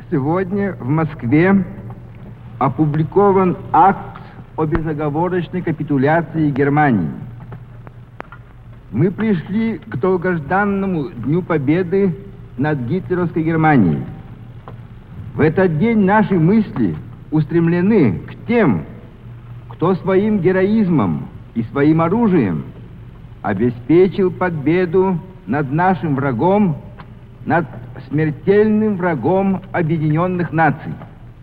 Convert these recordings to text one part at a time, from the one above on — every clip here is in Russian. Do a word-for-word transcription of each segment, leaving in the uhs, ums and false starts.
Сегодня в Москве опубликован акт о безоговорочной капитуляции Германии. Мы пришли к долгожданному Дню Победы над гитлеровской Германией. В этот день наши мысли устремлены к тем, кто своим героизмом и своим оружием обеспечил победу над нашим врагом, над смертельным врагом объединенных наций.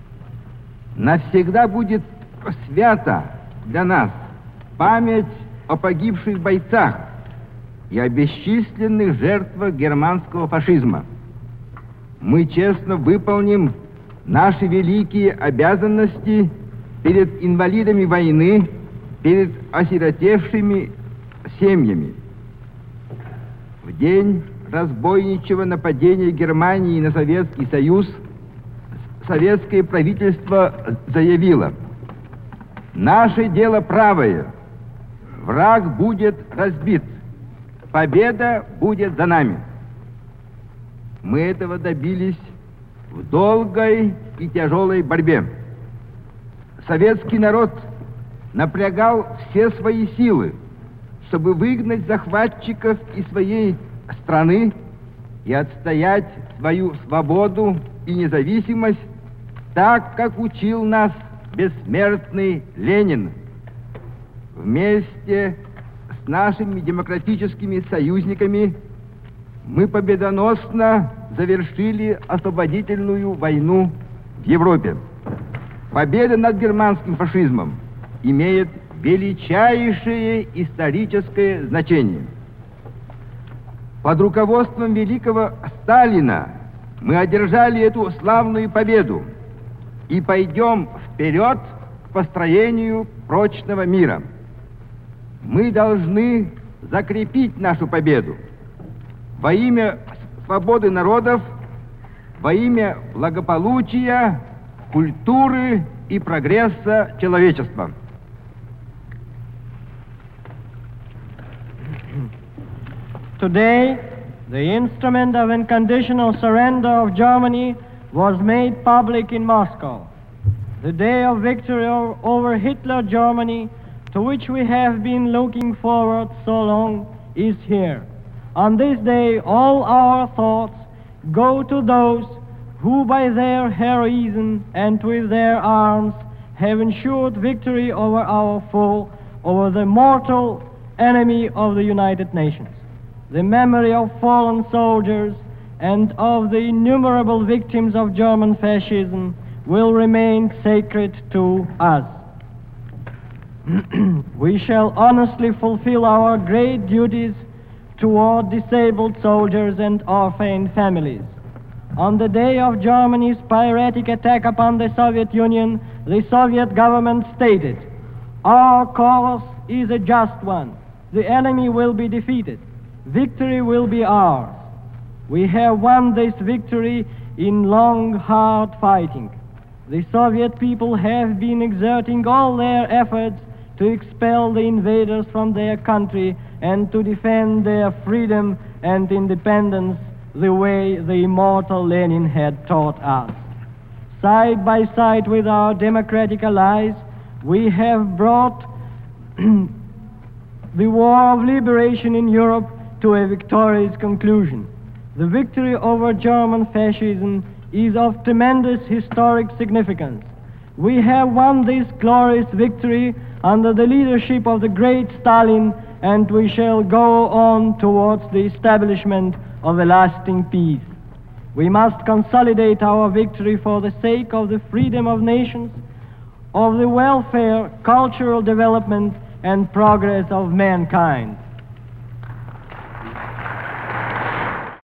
Навсегда будет свята для нас память о погибших бойцах и о бесчисленных жертвах германского фашизма. Мы честно выполним наши великие обязанности перед инвалидами войны, перед осиротевшими семьями. В день разбойничьего нападения Германии на Советский Союз советское правительство заявило: наше дело правое, враг будет разбит, победа будет за нами. Мы этого добились в долгой и тяжелой борьбе. Советский народ напрягал все свои силы, чтобы выгнать захватчиков из своей страны и отстоять свою свободу и независимость, так, как учил нас бессмертный Ленин. Вместе с нашими демократическими союзниками мы победоносно завершили освободительную войну в Европе. Победа над германским фашизмом имеет величайшее историческое значение. Под руководством великого Сталина мы одержали эту славную победу и пойдем вперед к построению прочного мира. Мы должны закрепить нашу победу во имя свободы народов, во имя благополучия, культуры и прогресса человечества. Today, the instrument of unconditional surrender of Germany was made public in Moscow. The day of victory over Hitler Germany, to which we have been looking forward so long, is here. On this day, all our thoughts go to those who by their heroism and with their arms have ensured victory over our foe, over the mortal enemy of the United Nations. The memory of fallen soldiers and of the innumerable victims of German fascism will remain sacred to us. We shall honestly fulfill our great duties toward disabled soldiers and orphaned families. On the day of Germany's piratic attack upon the Soviet Union, the Soviet government stated, "Our course is a just one. The enemy will be defeated. Victory will be ours." We have won this victory in long, hard fighting. The Soviet people have been exerting all their efforts to expel the invaders from their country and to defend their freedom and independence the way the immortal Lenin had taught us. Side by side with our democratic allies, we have brought the war of liberation in Europe to a victorious conclusion. The victory over German fascism is of tremendous historic significance. We have won this glorious victory under the leadership of the great Stalin, and we shall go on towards the establishment of a lasting peace. We must consolidate our victory for the sake of the freedom of nations, of the welfare, cultural development, and progress of mankind.